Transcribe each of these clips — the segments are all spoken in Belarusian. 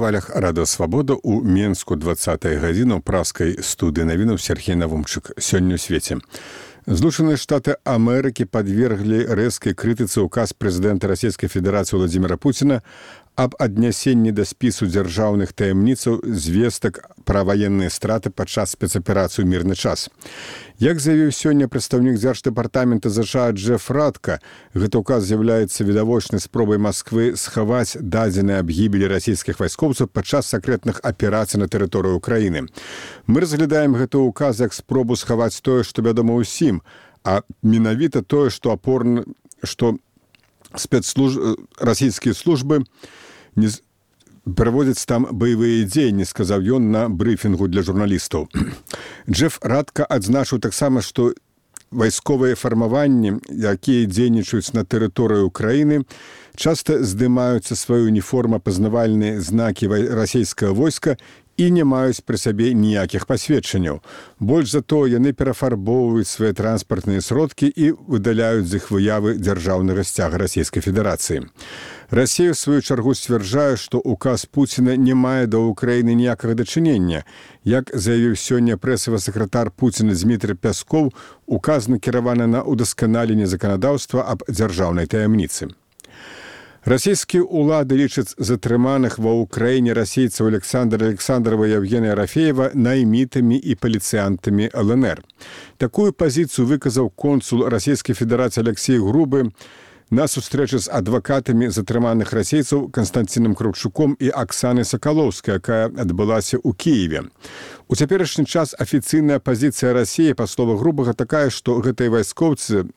хвалях Радыё Свабода ў Менску 20-я гадзіна ў праскай студыі навінаў Сергей Навумчык. Сёння ў свеце. Злучаныя Штаты Амерыкі падверглі рэзкай крытыцы ўказ прэзідэнта Расійскай Федэрацыі Владзіміра Пуціна аб аднясенні да спісу дзяржаўных таямніцаў звестак пра ваенныя страты падчас спецаперацыі ў мірны час. Як заявіў сёння прадстаўнік Дзярждэпартамента США Джеф Радка, гэты ўказ з'яўляецца відавочнай спробай Масквы схаваць дадзеныя аб гібелі расійскіх вайскоўцаў падчас сакрэтных аперацый на тэрыторыі Украіны. Мы разглядаем гэты ўказ як спробу схаваць тое, што вядома ўсім, а менавіта тое, што расійскія службы не праводзяць там баявыя дзеянні, сказаў ён на брыфінгу для журналістаў. Джеф Радка адзначыў таксама, што вайсковыя фармаванні, якія дзейнічаюць на тэрыторыі Украіны, часта здымаюцца сваю уніформа-пазнавальныя знакі расійскага войска і не маюць пры сабе ніякіх пасведчанняў. Больш за то, яны перафарбоўваюць свае транспартныя сродкі і выдаляюць з іх выявы дзяржаўнага сцяга Расійскай Федэрацыі. Расія, в сваю чаргу, сцвярджае, што ўказ Пуціна не мае да Украіны ніякага дачынення. Як заявіў сёння прэсавы сакратар Пуціна Дмітрый Пяскоў, указ накіраваны на ўдасканаленне заканадаўства аб дзяржаўнай таямніцы. Расійскія ўлады лічаць затрыманых ва ўкраіне расейцаў Александра Александрова і Евгения Рафеева наймітамі і паліцыянтамі ЛНР. Такую пазіцыю выказаў консул Расійскай Федэрацыі Алексей Грубы на сустрэчы з адвакатамі затрыманых расейцаў Канстанцінам Краўчуком і Аксанай Сакалоўскай, якая адбылася ў Кіеве. У цяперашні час афіцыйная пазіцыя Расіі, па словах Грубага, такая, што гэтыя вайскоўцы,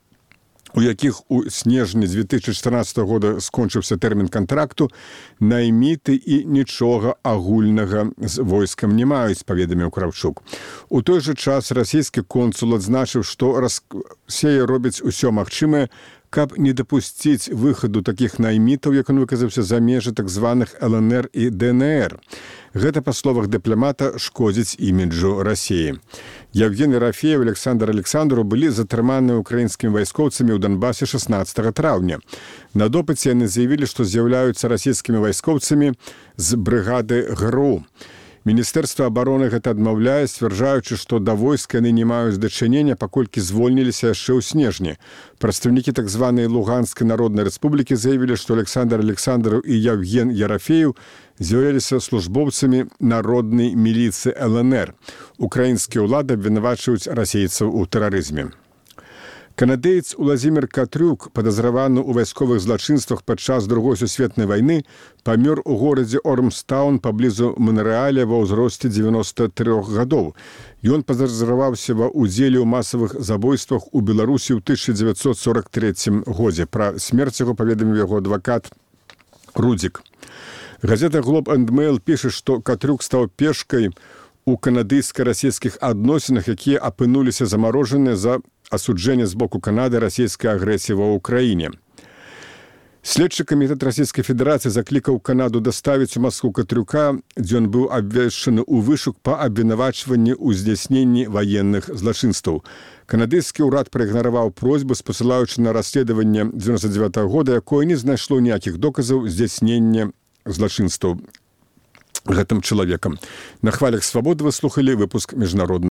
у якіх у снежні 2014 года скончыўся тэрмін кантракту, найміты і нічога агульнага з войскам не маюць, паведаміў Краўчук. У той жа час расійскі консул адзначыў, што Расія робіць усё магчымае, каб не дапусціць выхаду такіх наймітаў, як он выказаўся, за межы так званых ЛНР і ДНР. Гэта, па словах дыпламата, шкодзіць іміджу Расіі. Евгений Рафеев і Александр Александров былі затрыманыя украінскімі вайскоўцамі ў Донбасе 16 траўня. На допыце яны заявілі, што з'яўляюцца расійскімі вайскоўцамі з брыгады ГРУ. Міністэрства абароны гэта адмаўляе, сцвярджаючы, што да войска яны не маюць дачынення, паколькі звольніліся яшчэ ў снежні. Прадстаўнікі так званай Луганскай народнай рэспублікі заявілі, што Александр Александров і Евген Ерафеев з'яўляліся службоўцамі народнай міліцыі ЛНР. Украінскія ўлады абвінавачваюць расейцаў у тэрарызме. Канадзеец Уладзімір Катрюк, падазраваны ў вайсковых злачынствах падчас Другой сусветнай вайны, памёр у горадзе Ормстаун паблізу Монрэаля ва ўзросце 93 гадоў. Ён падазраваўся ва ўдзеле ў масавых забойствах у Беларусі ў 1943 годзе. Пра смерць яго паведаміў яго адвакат Рудзік. Газета «Глоб энд Мэйл» піша, што Катрюк стаў пешкай у канадыйска-расійскіх адносінах, якія апынуліся замарожаныя за асуджэнне з боку Канады расійскай агрэсіі ва ўкраіне. Следчы камітэт Расійскай Федэрацыі заклікаў Канаду даставіць у Маскву Катрюка, дзе ён быў абвешчаны ў вышук па абвінавачванні ў здзяйсненні ваенных злачынстваў. Канадыйскі ўрад праігнараваў просьбу, спасылаючы на расследаванне 1999 года, якое не знайшло ніякіх доказаў здзяйснення злачынстваў гэтым чалавекам. На хвалях Свабоды вы слухалі выпуск міжнародных